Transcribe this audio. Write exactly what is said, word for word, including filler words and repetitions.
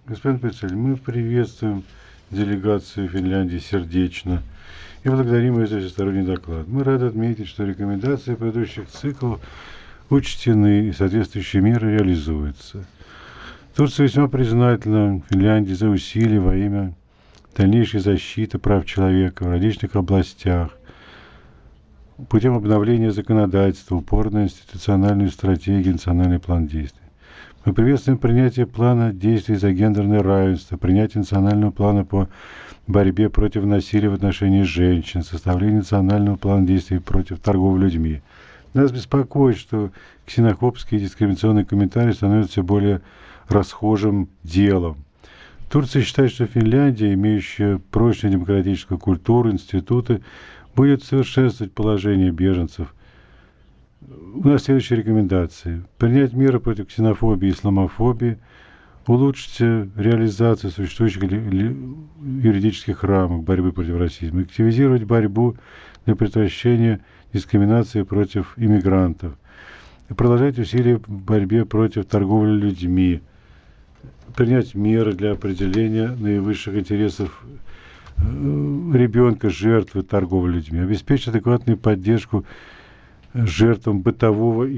Господин председатель, мы приветствуем делегацию Финляндии сердечно и благодарим ее за всесторонний доклад. Мы рады отметить, что рекомендации предыдущих циклов учтены и соответствующие меры реализуются. Турция весьма признательна Финляндии за усилия во имя дальнейшей защиты прав человека в различных областях путем обновления законодательства, упор на институциональную стратегию, национальный план действий. Мы приветствуем принятие плана действий за гендерное равенство, принятие национального плана по борьбе против насилия в отношении женщин, составление национального плана действий против торговли людьми. Нас беспокоит, что ксенофобские и дискриминационные комментарии становятся все более расхожим делом. Турция считает, что Финляндия, имеющая прочную демократическую культуру, институты, будет совершенствовать положение беженцев. У нас следующие рекомендации. Принять меры против ксенофобии и исламофобии, улучшить реализацию существующих юридических рамок борьбы против расизма, активизировать борьбу для предотвращения дискриминации против иммигрантов, продолжать усилия в борьбе против торговли людьми, принять меры для определения наивысших интересов ребенка, жертвы торговли людьми, обеспечить адекватную поддержку жертвам бытового